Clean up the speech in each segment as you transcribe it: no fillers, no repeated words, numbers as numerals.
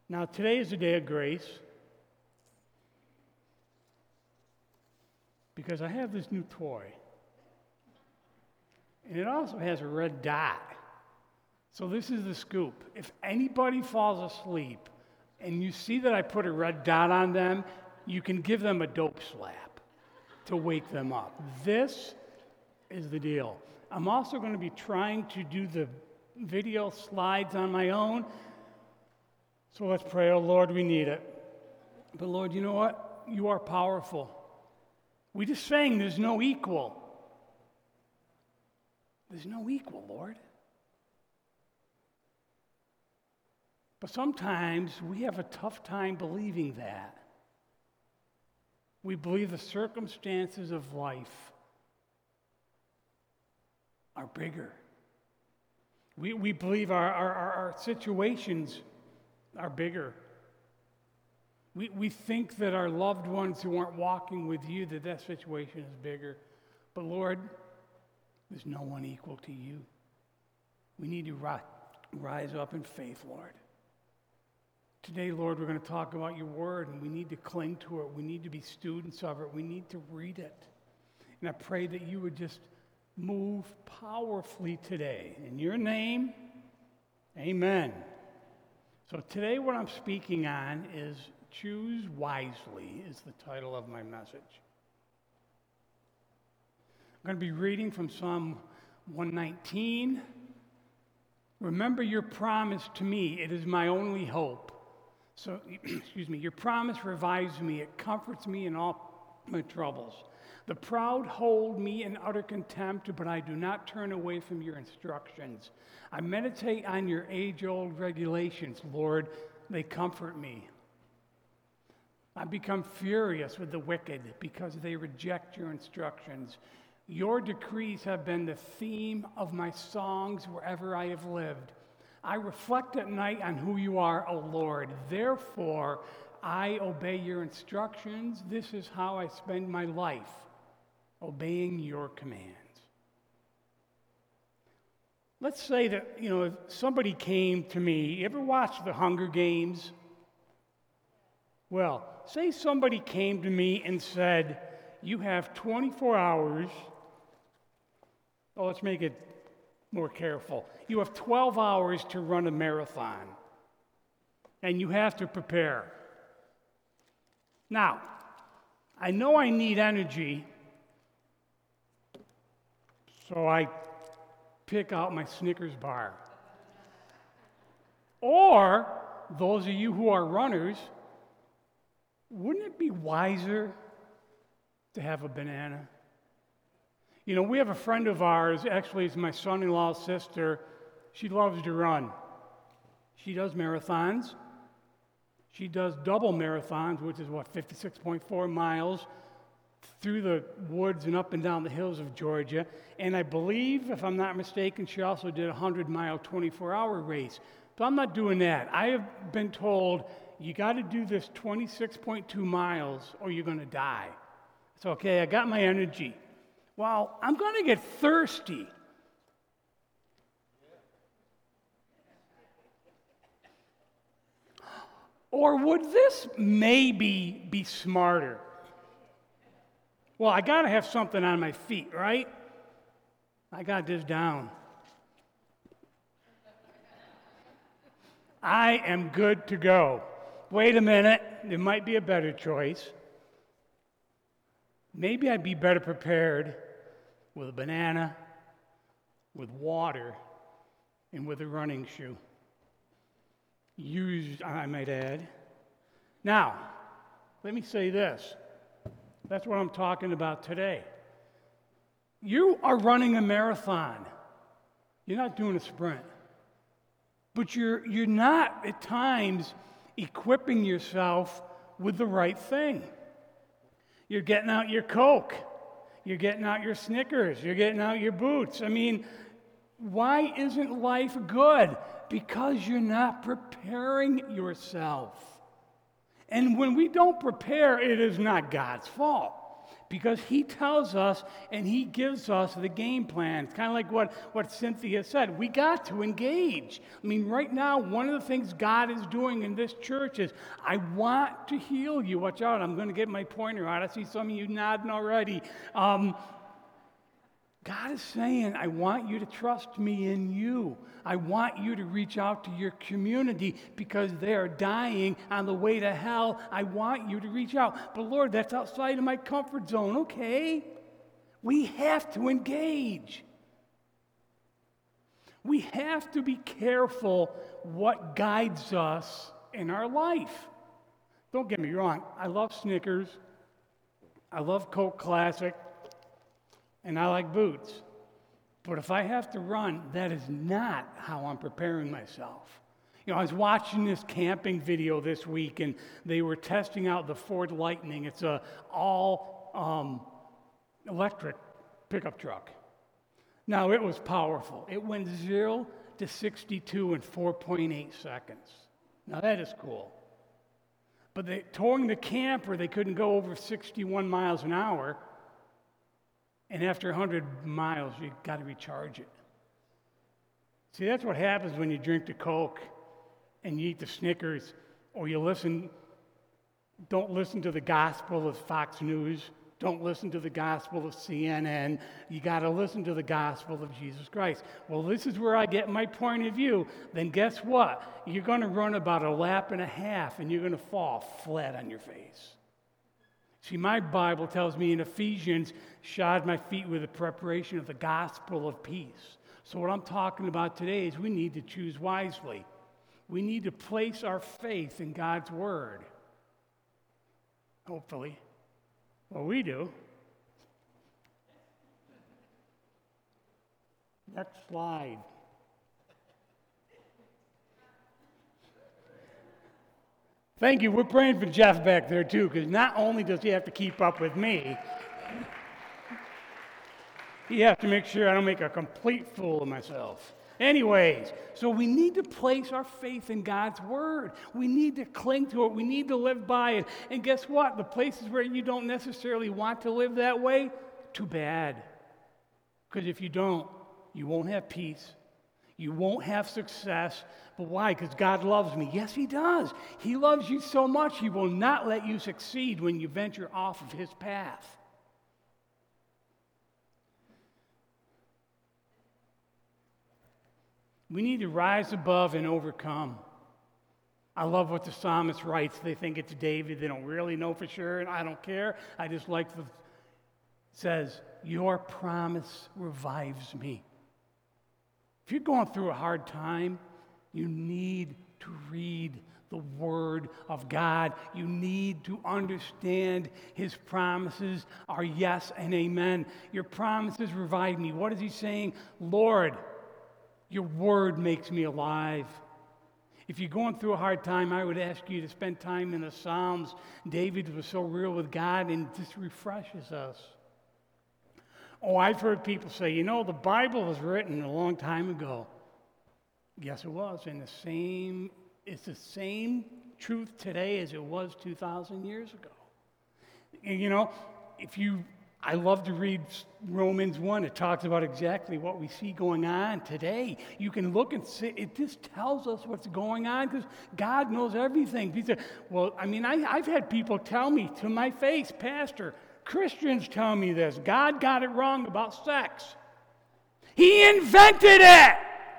Now, today is a day of grace because I have this new toy. And it also has a red dot. So this is the scoop. If anybody falls asleep and you see that I put a red dot on them, you can give them a dope slap to wake them up. This is the deal. I'm also going to be trying to do the video slides on my own. So let's pray. Oh, Lord, we need it. But Lord, you know what? You are powerful. We just sang there's no equal. There's no equal, Lord. But sometimes we have a tough time believing that. We believe the circumstances of life are bigger. We believe our situations are bigger. We think that our loved ones who aren't walking with you, that situation is bigger. But Lord, there's no one equal to you. We need to rise up in faith, Lord. Today, Lord, we're going to talk about your word, and we need to cling to it. We need to be students of it. We need to read it. And I pray that you would just move powerfully today. In your name, amen. So today what I'm speaking on is Choose Wisely is the title of my message. I'm going to be reading from Psalm 119. Remember your promise to me. It is my only hope. So, your promise revives me. It comforts me in all my troubles. The proud hold me in utter contempt, but I do not turn away from your instructions. I meditate on your age-old regulations, Lord. They comfort me. I become furious with the wicked because they reject your instructions. Your decrees have been the theme of my songs wherever I have lived. I reflect at night on who you are, O Lord. Therefore, I obey your instructions. This is how I spend my life, obeying your commands. Let's say that, if somebody came to me, you ever watch The Hunger Games? Well, say somebody came to me and said, you have 24 hours. Oh, let's make it more careful. You have 12 hours to run a marathon, and you have to prepare. Now, I know I need energy, so I pick out my Snickers bar. Or, those of you who are runners, wouldn't it be wiser to have a banana? We have a friend of ours, actually it's my son-in-law's sister. She loves to run. She does marathons. She does double marathons, which is 56.4 miles through the woods and up and down the hills of Georgia. And I believe, if I'm not mistaken, she also did a 100-mile, 24-hour race. But I'm not doing that. I have been told, you got to do this 26.2 miles or you're going to die. It's okay, I got my energy. Well, I'm going to get thirsty. Or would this maybe be smarter? Well, I got to have something on my feet, right? I got this down. I am good to go. Wait a minute, there might be a better choice. Maybe I'd be better prepared with a banana, with water, and with a running shoe. Used, I might add. Now, let me say this. That's what I'm talking about today. You are running a marathon. You're not doing a sprint. But you're not, at times, equipping yourself with the right thing. You're getting out your Coke. You're getting out your Snickers. You're getting out your boots. Why isn't life good? Because you're not preparing yourself. And when we don't prepare, it is not God's fault. because he tells us and he gives us the game plan. It's kind of like what Cynthia said. We got to engage. I mean, right now, one of the things God is doing in this church is, I want to heal you. Watch out, I'm going to get my pointer out. I see some of you nodding already. God is saying, I want you to trust me in you. I want you to reach out to your community because they are dying on the way to hell. I want you to reach out. But Lord, that's outside of my comfort zone. Okay. We have to engage. We have to be careful what guides us in our life. Don't get me wrong. I love Snickers. I love Coke Classic. And I like boots. But if I have to run, that is not how I'm preparing myself. You know, I was watching this camping video this week, and they were testing out the Ford Lightning. It's a all electric pickup truck. Now, it was powerful. It went 0 to 62 in 4.8 seconds. Now, that is cool. But towing the camper, they couldn't go over 61 miles an hour. And after 100 miles, you got to recharge it. See, that's what happens when you drink the Coke and you eat the Snickers, or you don't listen to the gospel of Fox News. Don't listen to the gospel of CNN. You got to listen to the gospel of Jesus Christ. Well, this is where I get my point of view. Then guess what? You're going to run about a lap and a half, and you're going to fall flat on your face. See, my Bible tells me in Ephesians, shod my feet with the preparation of the gospel of peace. So what I'm talking about today is we need to choose wisely. We need to place our faith in God's word. Hopefully. Well, we do. Next slide. Thank you. We're praying for Jeff back there, too, because not only does he have to keep up with me, he has to make sure I don't make a complete fool of myself. Anyways, so we need to place our faith in God's word. We need to cling to it. We need to live by it. And guess what? The places where you don't necessarily want to live that way, too bad. Because if you don't, you won't have peace. You won't have success. But why? Because God loves me. Yes, he does. He loves you so much, he will not let you succeed when you venture off of his path. We need to rise above and overcome. I love what the psalmist writes. They think it's David. They don't really know for sure, and I don't care. I just like it says, your promise revives me. If you're going through a hard time, you need to read the Word of God. You need to understand His promises are yes and amen. Your promises revive me. What is He saying? Lord, your Word makes me alive. If you're going through a hard time, I would ask you to spend time in the Psalms. David was so real with God, and it just refreshes us. Oh, I've heard people say, you know, the Bible was written a long time ago. Yes, it was. And it's the same truth today as it was 2,000 years ago. And, you know, I love to read Romans 1. It talks about exactly what we see going on today. You can look and see, it just tells us what's going on because God knows everything. I've had people tell me to my face, Pastor, Christians tell me this. God got it wrong about sex. He invented it.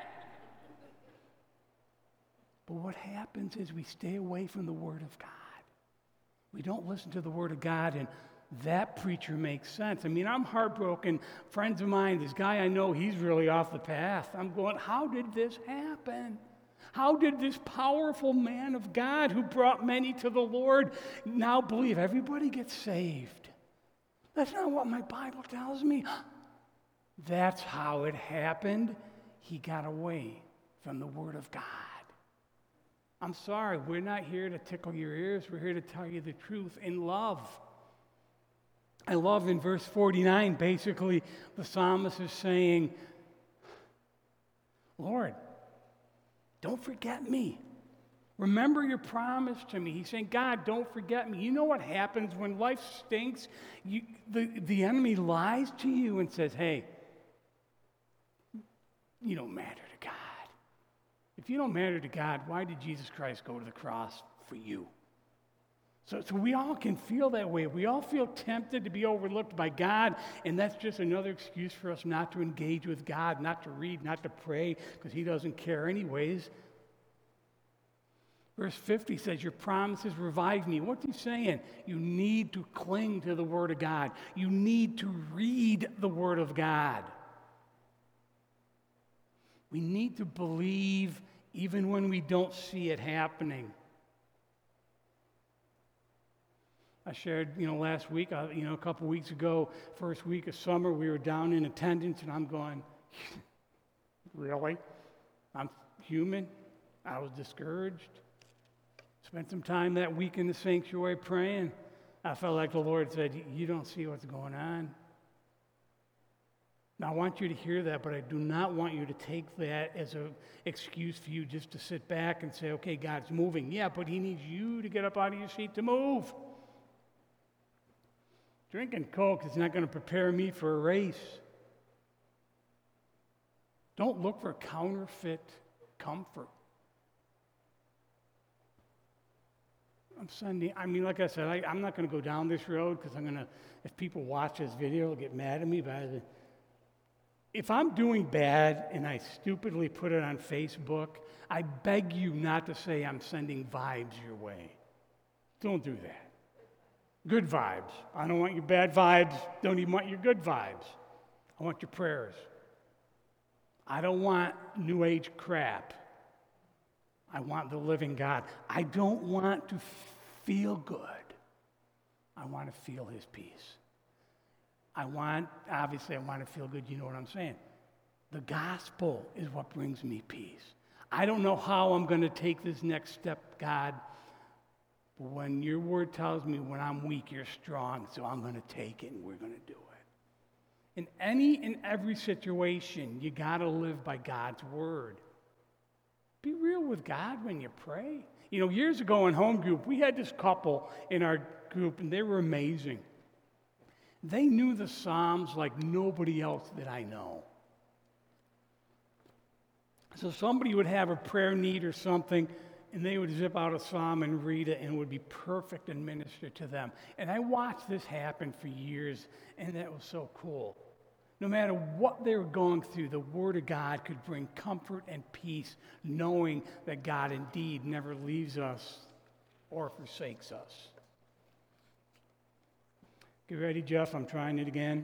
But what happens is we stay away from the Word of God. We don't listen to the Word of God, and that preacher makes sense. I mean, I'm heartbroken. Friends of mine, this guy I know, he's really off the path. I'm going, how did this happen? How did this powerful man of God who brought many to the Lord now believe everybody gets saved? That's not what my Bible tells me. That's how it happened. He got away from the Word of God. I'm sorry, we're not here to tickle your ears. We're here to tell you the truth in love. I love in verse 49, basically, the psalmist is saying, Lord, don't forget me. Remember your promise to me. He's saying, God, don't forget me. You know what happens when life stinks? The enemy lies to you and says, hey, you don't matter to God. If you don't matter to God, why did Jesus Christ go to the cross for you? So we all can feel that way. We all feel tempted to be overlooked by God, and that's just another excuse for us not to engage with God, not to read, not to pray, because he doesn't care anyways. Verse 50 says, your promises revive me. What's he saying? You need to cling to the Word of God. You need to read the Word of God. We need to believe even when we don't see it happening. I shared, last week, a couple weeks ago, first week of summer, we were down in attendance, and I'm going, really? I'm human. I was discouraged. Spent some time that week in the sanctuary praying. I felt like the Lord said, you don't see what's going on. Now, I want you to hear that, but I do not want you to take that as an excuse for you just to sit back and say, okay, God's moving. Yeah, but he needs you to get up out of your seat to move. Drinking Coke is not going to prepare me for a race. Don't look for counterfeit comfort. On Sunday, like I said, I'm not going to go down this road because if people watch this video, they'll get mad at me. But if I'm doing bad and I stupidly put it on Facebook, I beg you not to say I'm sending vibes your way. Don't do that. Good vibes. I don't want your bad vibes. Don't even want your good vibes. I want your prayers. I don't want New Age crap. I want the living God. I don't want to feel good. I want to feel his peace. Obviously I want to feel good, you know what I'm saying. The gospel is what brings me peace. I don't know how I'm going to take this next step, God, but when your word tells me when I'm weak, you're strong, so I'm going to take it and we're going to do it. In any and every situation, you got to live by God's word. Be real with God when you pray. Years ago in home group, we had this couple in our group, and they were amazing. They knew the Psalms like nobody else that I know. So somebody would have a prayer need or something, and they would zip out a psalm and read it, and it would be perfect and minister to them. And I watched this happen for years, and that was so cool. No matter what they were going through, the Word of God could bring comfort and peace, knowing that God indeed never leaves us or forsakes us. Get ready, Jeff. I'm trying it again.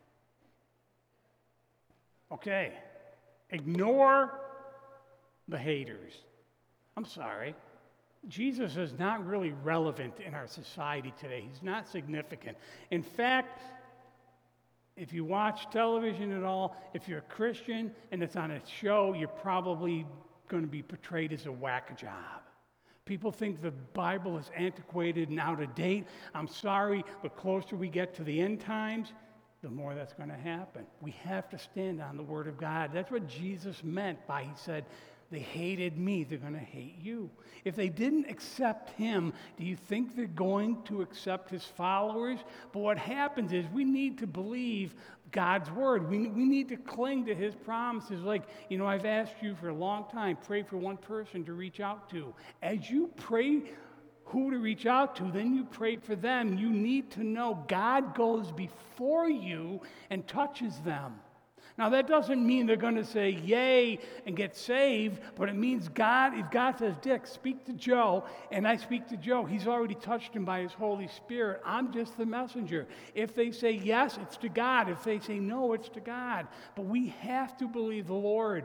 Okay. Ignore the haters. I'm sorry. Jesus is not really relevant in our society today. He's not significant. In fact, if you watch television at all, if you're a Christian and it's on a show, you're probably going to be portrayed as a whack job. People think the Bible is antiquated and out of date. I'm sorry, the closer we get to the end times, the more that's going to happen. We have to stand on the Word of God. That's what Jesus meant by he said, they hated me, they're going to hate you. If they didn't accept him, do you think they're going to accept his followers? But what happens is we need to believe God's word. We need to cling to his promises. Like, I've asked you for a long time, pray for one person to reach out to. As you pray who to reach out to, then you pray for them. You need to know God goes before you and touches them. Now, that doesn't mean they're going to say yay and get saved, but it means if God says, Dick, speak to Joe, and I speak to Joe, he's already touched him by his Holy Spirit. I'm just the messenger. If they say yes, it's to God. If they say no, it's to God. But we have to believe the Lord.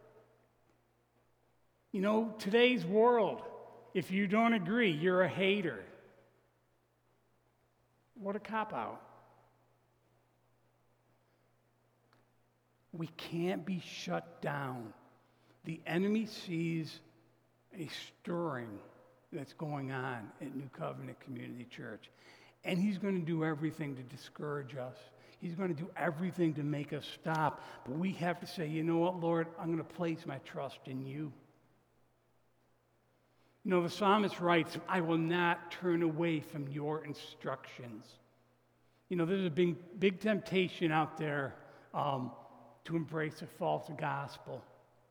Today's world, if you don't agree, you're a hater. What a cop-out. We can't be shut down. The enemy sees a stirring that's going on at New Covenant Community Church, and he's going to do everything to discourage us. He's going to do everything to make us stop. But we have to say, you know what, Lord, I'm going to place my trust in you. The psalmist writes, I will not turn away from your instructions. There's a big temptation out there to embrace a false gospel.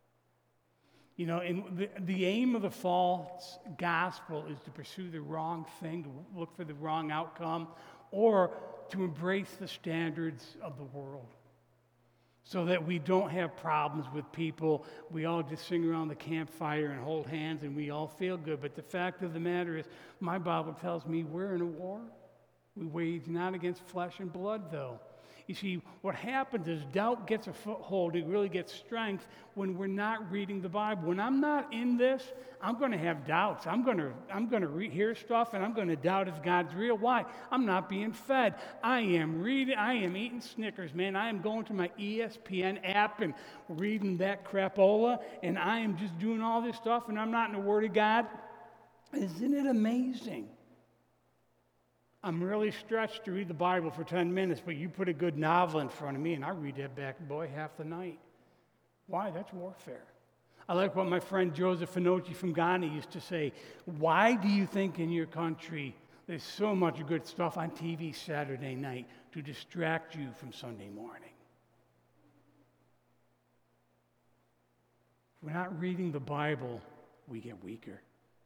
And the aim of the false gospel is to pursue the wrong thing, to look for the wrong outcome, or to embrace the standards of the world so that we don't have problems with people. We all just sing around the campfire and hold hands and we all feel good. But the fact of the matter is, my Bible tells me we're in a war. We wage not against flesh and blood, though. You see, what happens is doubt gets a foothold. It really gets strength when we're not reading the Bible. When I'm not in this, I'm going to have doubts. I'm going to hear stuff, and I'm going to doubt if God's real. Why? I'm not being fed. I am eating Snickers, man. I am going to my ESPN app and reading that crapola, and I am just doing all this stuff, and I'm not in the Word of God. Isn't it amazing? I'm really stretched to read the Bible for 10 minutes, but you put a good novel in front of me, and I read that bad boy half the night. Why? That's warfare. I like what my friend Joseph Finochi from Ghana used to say. Why do you think in your country there's so much good stuff on TV Saturday night to distract you from Sunday morning? If we're not reading the Bible, we get weaker.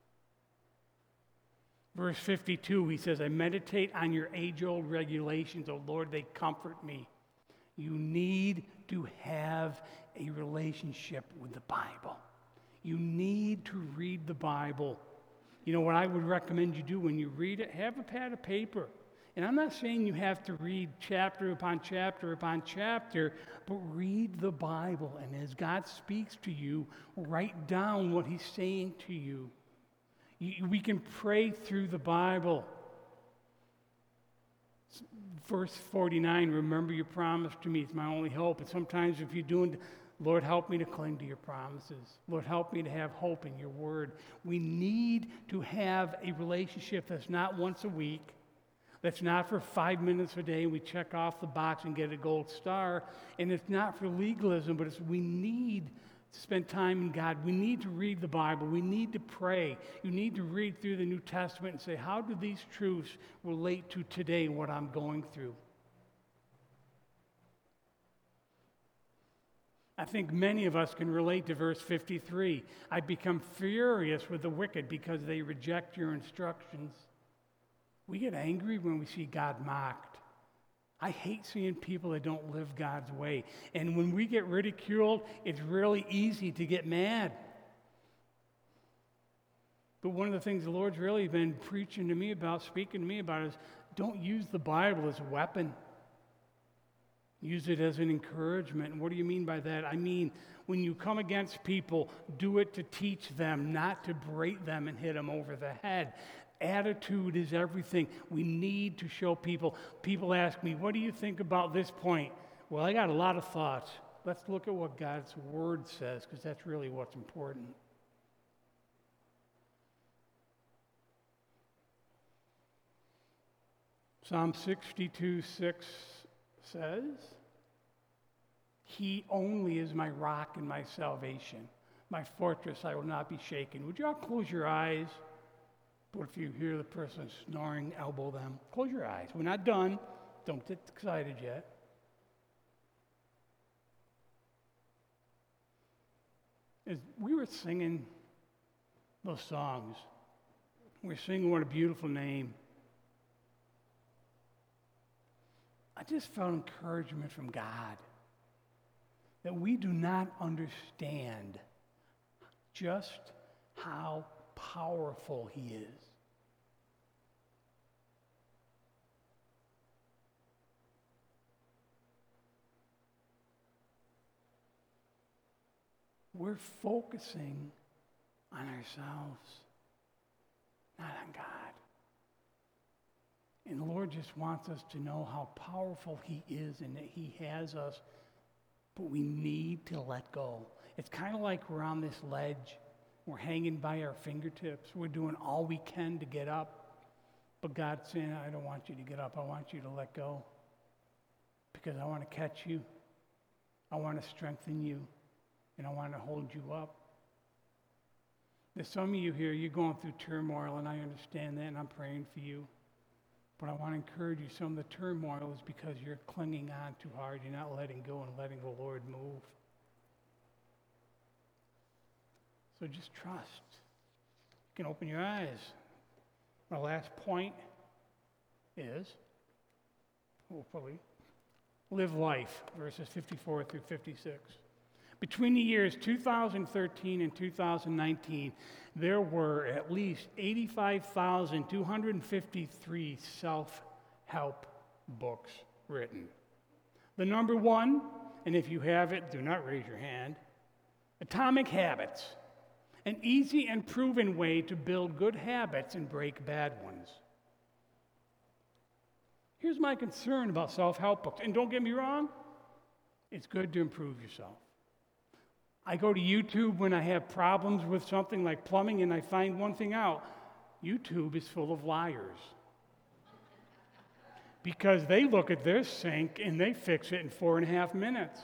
Verse 52, he says, I meditate on your age-old regulations. Oh, Lord, they comfort me. You need to have a relationship with the Bible. You need to read the Bible. What I would recommend you do when you read it, have a pad of paper. And I'm not saying you have to read chapter upon chapter upon chapter, but read the Bible. And as God speaks to you, write down what he's saying to you. We can pray through the Bible. Verse 49, remember your promise to me. It's my only hope. And sometimes if you're doing, Lord, help me to cling to your promises. Lord, help me to have hope in your word. We need to have a relationship that's not once a week, that's not for 5 minutes a day and we check off the box and get a gold star. And it's not for legalism, but we need to spend time in God. We need to read the Bible. We need to pray. You need to read through the New Testament and say, how do these truths relate to today, what I'm going through? I think many of us can relate to verse 53. I become furious with the wicked because they reject your instructions. We get angry when we see God mocked. I hate seeing people that don't live God's way. And when we get ridiculed, it's really easy to get mad. But one of the things the Lord's really been preaching to me about, speaking to me about, is don't use the Bible as a weapon. Use it as an encouragement. And what do you mean by that? I mean, when you come against people, do it to teach them, not to berate them and hit them over the head. Attitude is everything. We need to show people. People ask me, what do you think about this point? Well, I got a lot of thoughts. Let's look at what God's word says, because that's really what's important. Psalm 62:6 says, He only is my rock and my salvation. My fortress, I will not be shaken. Would you all close your eyes? But if you hear the person snoring, elbow them. Close your eyes. We're not done. Don't get excited yet. As we were singing those songs, we were singing What a Beautiful Name. I just felt encouragement from God that we do not understand just how powerful He is. We're focusing on ourselves, not on God. And the Lord just wants us to know how powerful He is and that He has us, but we need to let go. It's kind of like we're on this ledge. We're hanging by our fingertips. We're doing all we can to get up. But God's saying, I don't want you to get up. I want you to let go. Because I want to catch you. I want to strengthen you. And I want to hold you up. There's some of you here, you're going through turmoil, and I understand that, and I'm praying for you. But I want to encourage you, some of the turmoil is because you're clinging on too hard. You're not letting go and letting the Lord move. So just trust. You can open your eyes. My last point is, hopefully, live life, verses 54 through 56. Between the years 2013 and 2019, there were at least 85,253 self-help books written. The number one, and if you have it, do not raise your hand, Atomic Habits, an easy and proven way to build good habits and break bad ones. Here's my concern about self-help books, and don't get me wrong, it's good to improve yourself. I go to YouTube when I have problems with something like plumbing, and I find one thing out. YouTube is full of liars. Because they look at their sink and they fix it in 4.5 minutes.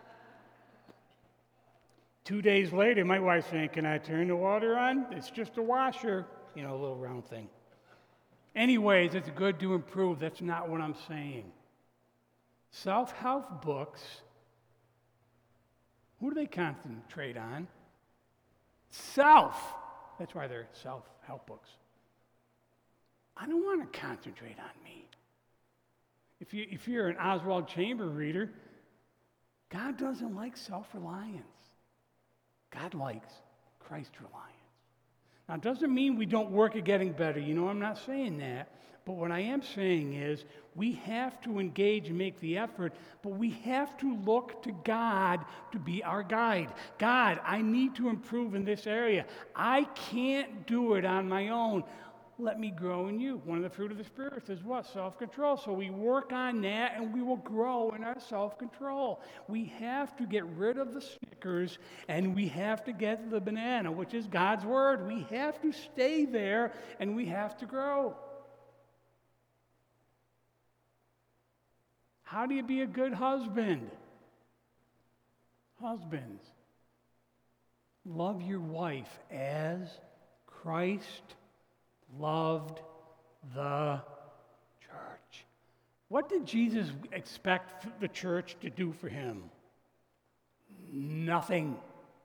2 days later, my wife's saying, "Can I turn the water on? It's just a washer." You know, a little round thing. Anyways, it's good to improve. That's not what I'm saying. Self-help books, who do they concentrate on? Self. That's why they're self-help books. I don't want to concentrate on me. If you're an Oswald Chamber reader, God doesn't like self-reliance. God likes Christ-reliance. Now, it doesn't mean we don't work at getting better. You know, I'm not saying that. But what I am saying is we have to engage and make the effort, but we have to look to God to be our guide. God, I need to improve in this area. I can't do it on my own. Let me grow in you. One of the fruit of the Spirit is what? Self-control. So we work on that and we will grow in our self-control. We have to get rid of the Snickers and we have to get the banana, which is God's Word. We have to stay there and we have to grow. How do you be a good husband? Husbands, love your wife as Christ loved the church. What did Jesus expect the church to do for him? Nothing.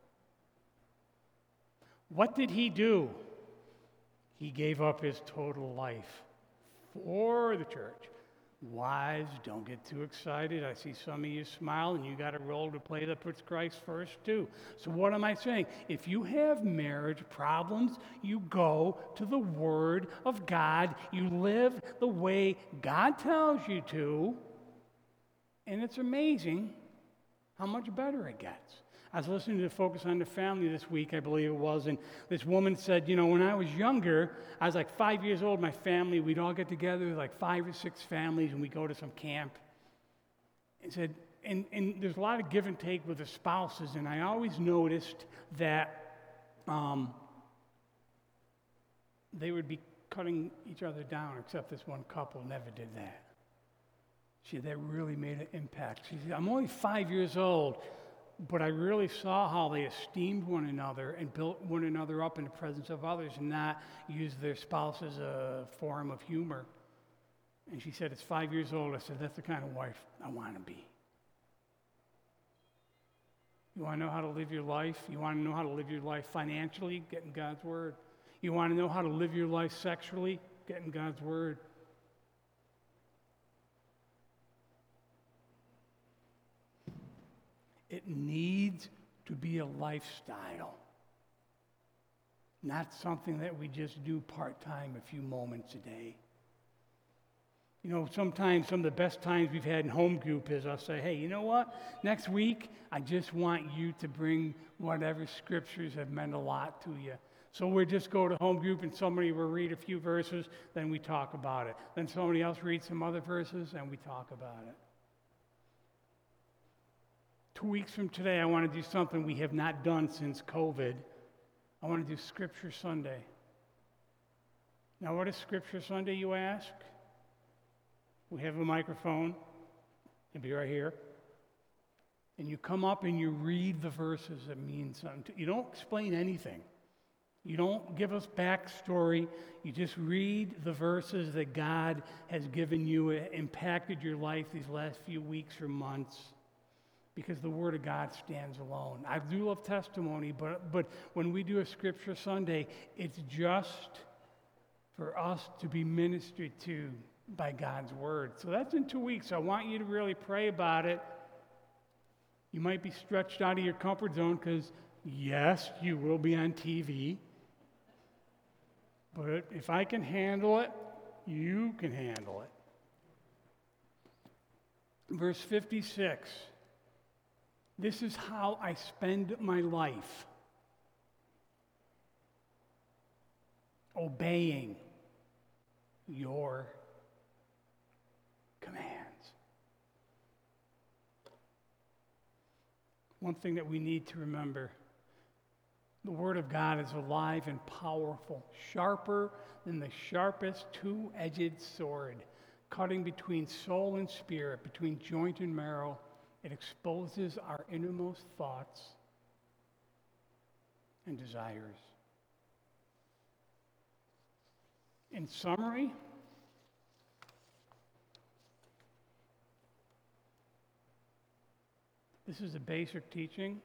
What did he do? He gave up his total life for the church. Wives, don't get too excited. I see some of you smile, and you got a role to play that puts Christ first, too. So what am I saying? If you have marriage problems, you go to the Word of God. You live the way God tells you to, and it's amazing how much better it gets. I was listening to Focus on the Family this week, I believe it was, and this woman said, you know, when I was younger, I was like 5 years old, my family, we'd all get together, like 5 or 6 families, and we'd go to some camp. And said, and there's a lot of give and take with the spouses, and I always noticed that they would be cutting each other down, except this one couple never did that. She said, that really made an impact. She said, I'm only 5 years old, but I really saw how they esteemed one another and built one another up in the presence of others and not use their spouse as a form of humor. And she said, it's 5 years old. I said, that's the kind of wife I want to be. You want to know how to live your life? You want to know how to live your life financially? Get in God's Word. You want to know how to live your life sexually? Get in God's Word. It needs to be a lifestyle, not something that we just do part-time a few moments a day. You know, sometimes some of the best times we've had in home group is I'll say, hey, you know what? Next week, I just want you to bring whatever scriptures have meant a lot to you. So we'll just go to home group and somebody will read a few verses, then we talk about it. Then somebody else reads some other verses, and we talk about it. 2 weeks from today, I want to do something we have not done since COVID. I want to do Scripture Sunday. Now, what is Scripture Sunday, you ask? We have a microphone. It'll be right here. And you come up and you read the verses that mean something. You don't explain anything. You don't give us backstory. You just read the verses that God has given you, impacted your life these last few weeks or months, because the Word of God stands alone. I do love testimony, but when we do a Scripture Sunday, it's just for us to be ministered to by God's Word. So that's in 2 weeks. I want you to really pray about it. You might be stretched out of your comfort zone because, yes, you will be on TV. But if I can handle it, you can handle it. Verse 56. This is how I spend my life. Obeying your commands. One thing that we need to remember, the Word of God is alive and powerful, sharper than the sharpest two-edged sword, cutting between soul and spirit, between joint and marrow. It exposes our innermost thoughts and desires. In summary, this is a basic teaching.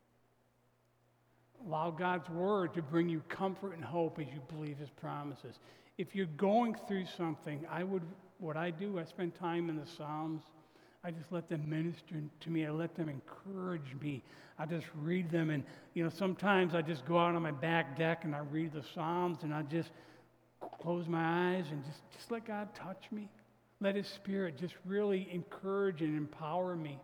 Allow God's Word to bring you comfort and hope as you believe His promises. If you're going through something, I spend time in the Psalms. I just let them minister to me. I let them encourage me. I just read them, and sometimes I just go out on my back deck and I read the Psalms, and I just close my eyes and just let God touch me. Let His Spirit just really encourage and empower me.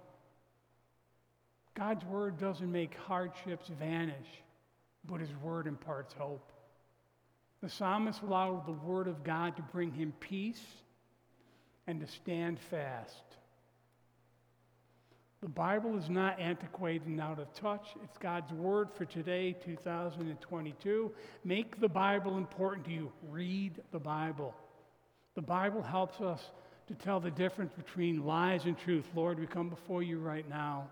God's Word doesn't make hardships vanish, but His Word imparts hope. The psalmist allowed the Word of God to bring him peace and to stand fast. The Bible is not antiquated and out of touch. It's God's Word for today, 2022. Make the Bible important to you. Read the Bible. The Bible helps us to tell the difference between lies and truth. Lord, we come before you right now.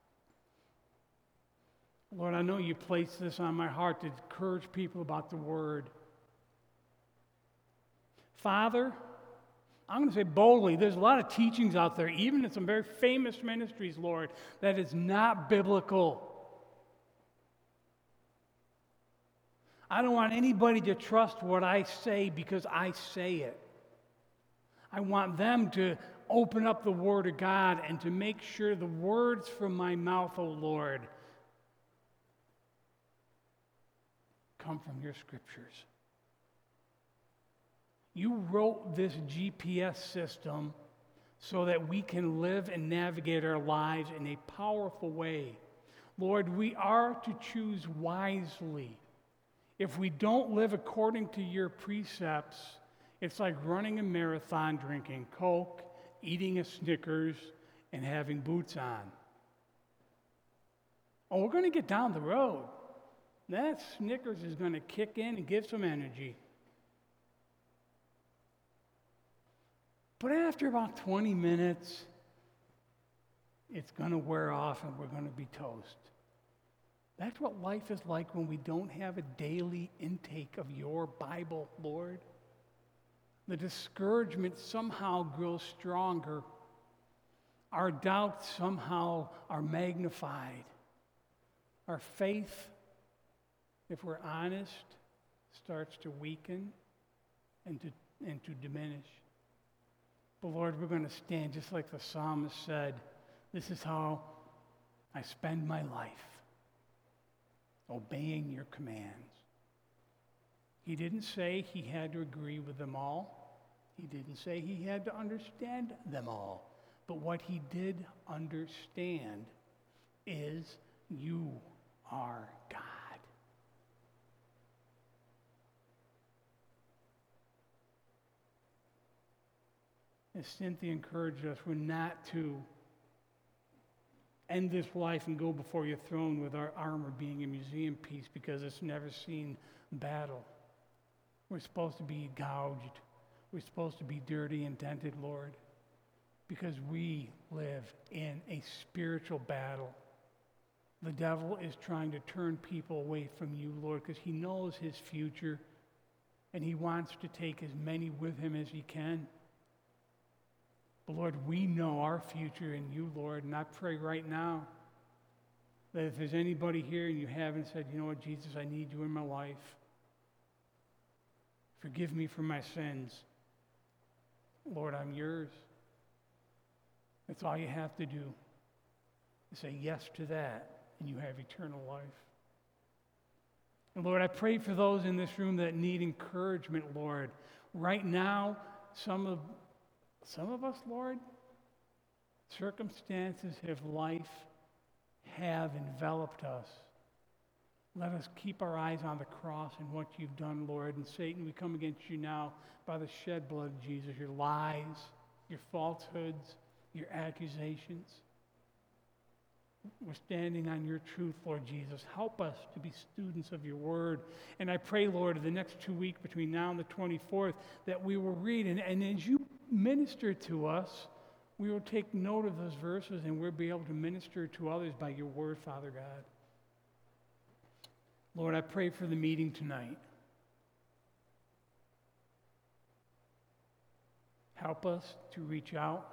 Lord, I know you placed this on my heart to encourage people about the Word. Father, I'm going to say boldly, there's a lot of teachings out there, even in some very famous ministries, Lord, that is not biblical. I don't want anybody to trust what I say because I say it. I want them to open up the Word of God and to make sure the words from my mouth, O Lord, come from your Scriptures. You wrote this GPS system so that we can live and navigate our lives in a powerful way. Lord, we are to choose wisely. If we don't live according to your precepts, it's like running a marathon, drinking Coke, eating a Snickers, and having boots on. Oh, we're going to get down the road. That Snickers is going to kick in and give some energy. But after about 20 minutes, it's going to wear off and we're going to be toast. That's what life is like when we don't have a daily intake of your Bible, Lord. The discouragement somehow grows stronger. Our doubts somehow are magnified. Our faith, if we're honest, starts to weaken and to diminish. But Lord, we're going to stand just like the psalmist said, this is how I spend my life, obeying your commands. He didn't say he had to agree with them all. He didn't say he had to understand them all. But what he did understand is you are God. As Cynthia encouraged us, we're not to end this life and go before your throne with our armor being a museum piece because it's never seen battle. We're supposed to be gouged. We're supposed to be dirty and dented, Lord, because we live in a spiritual battle. The devil is trying to turn people away from you, Lord, because he knows his future, and he wants to take as many with him as he can. But Lord, we know our future in you, Lord, and I pray right now that if there's anybody here and you haven't said, you know what, Jesus, I need you in my life. Forgive me for my sins. Lord, I'm yours. That's all you have to do. Say yes to that, and you have eternal life. And Lord, I pray for those in this room that need encouragement, Lord. Right now, some of us, Lord, circumstances of life have enveloped us. Let us keep our eyes on the cross and what you've done, Lord. And Satan, we come against you now by the shed blood of Jesus, your lies, your falsehoods, your accusations. We're standing on your truth, Lord Jesus. Help us to be students of your word. And I pray, Lord, in the next 2 weeks between now and the 24th, that we will read. And as you minister to us, we will take note of those verses and we'll be able to minister to others by your word, Father God. Lord, I pray for the meeting tonight. Help us to reach out.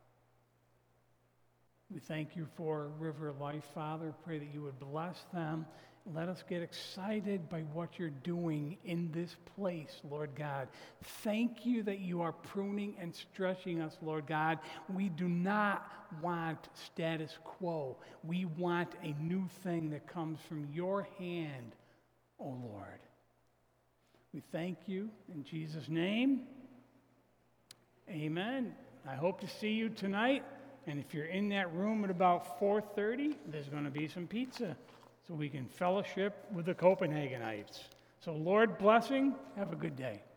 We thank you for River Life, Father. Pray that you would bless them. Let us get excited by what you're doing in this place, Lord God. Thank you that you are pruning and stretching us, Lord God. We do not want status quo. We want a new thing that comes from your hand, oh Lord. We thank you in Jesus' name. Amen. I hope to see you tonight. And if you're in that room at about 4:30, there's going to be some pizza so we can fellowship with the Copenhagenites. So Lord blessing, have a good day.